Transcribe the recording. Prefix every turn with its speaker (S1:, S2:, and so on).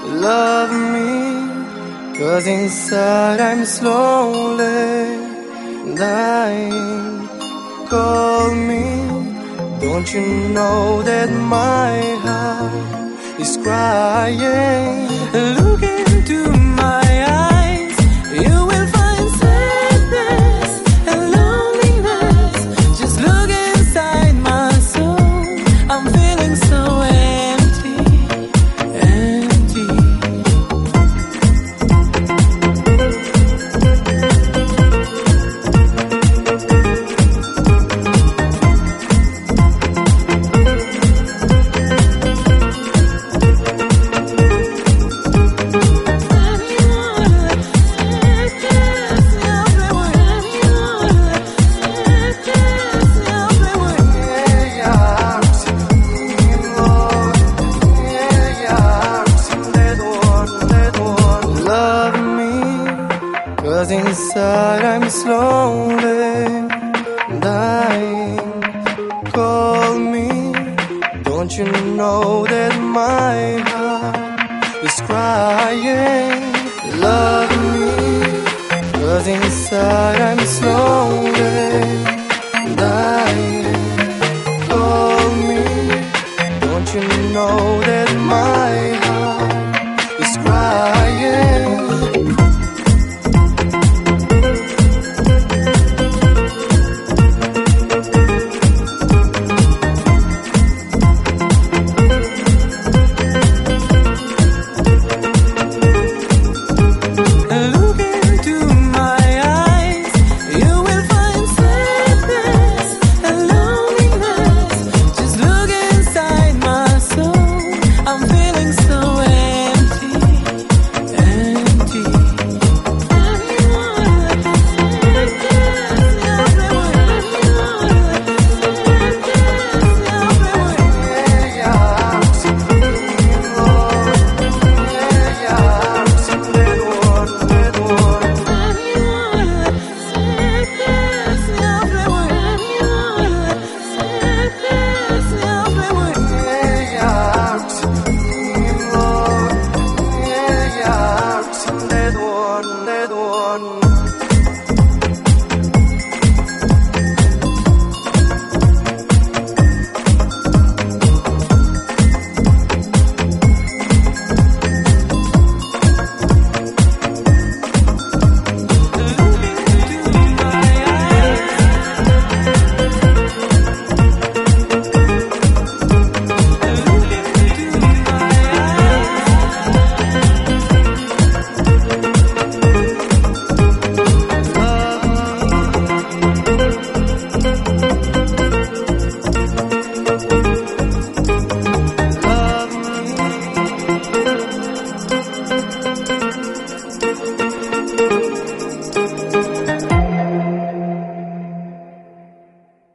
S1: Love me, 'cause inside I'm slowly dying. Call me, don't you know that my heart is crying? Look into my eyes, you will find sadness and loneliness. Just look inside my soul, I'm feeling so empty, empty. Love me, 'cause inside I'm slowly dying. Call me, don't you know that my heart is crying? Love me, 'cause inside I'm slowly dying. Call me, don't you know that my heart is crying?